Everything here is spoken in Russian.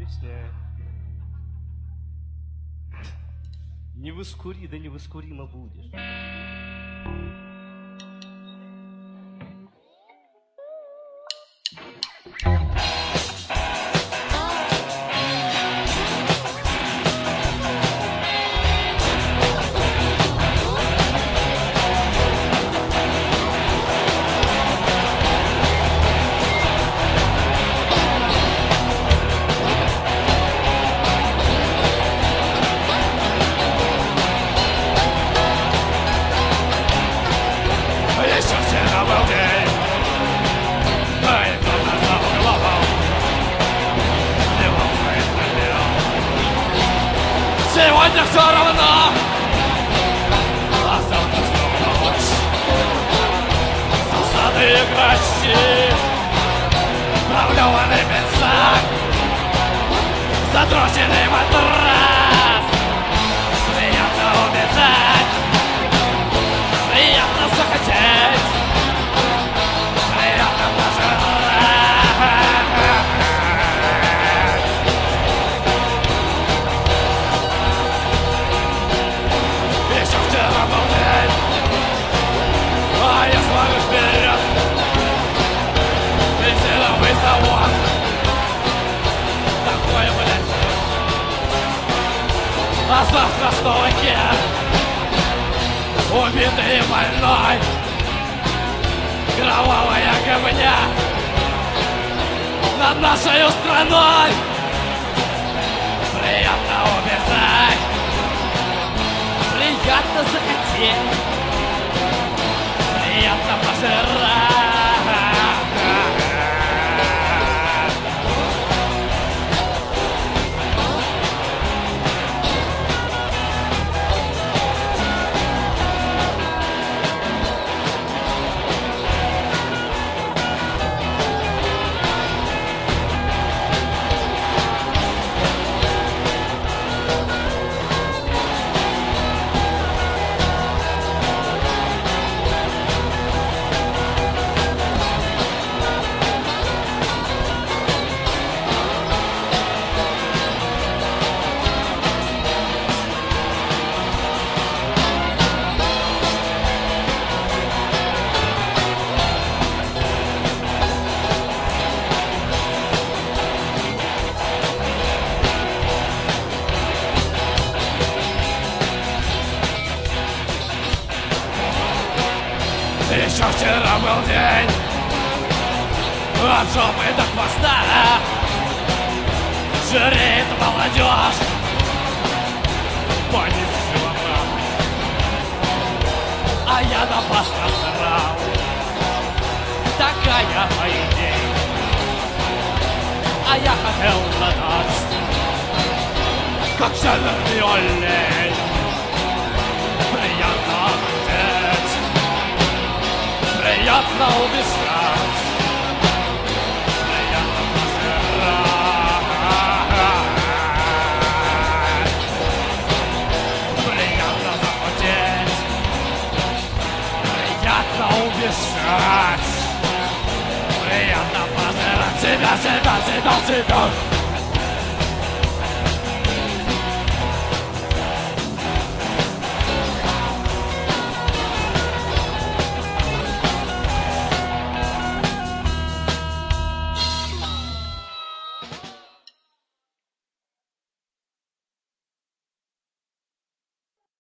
Вечная. Не воскури, да невоскуримо будешь. Сегодня все равно, а завтра снова ночь. Засады и грачи, проблеванный пиджак, задроченный матрас. Приятно убежать, приятно захотеть, приятно пожрать. Еще вчера был день, а я смотрю вперед. Бензиновый завод, такой, блядь. А завтра стойки, убитый и больной, кровавая говня над нашей страной. Приятно убежать, приятно захотеть, приятно пожрать. Еще вчера был день, от жопы до хвоста жиреет молодежь по животам. А я на вас насрал, такая моя идея. А я хотел задать, как северный олень. Приятно хотеть, приятно убежать, приятно пожрать, приятно захотеть, приятно убежать, приятно пожрать себя, себя, себя, себя.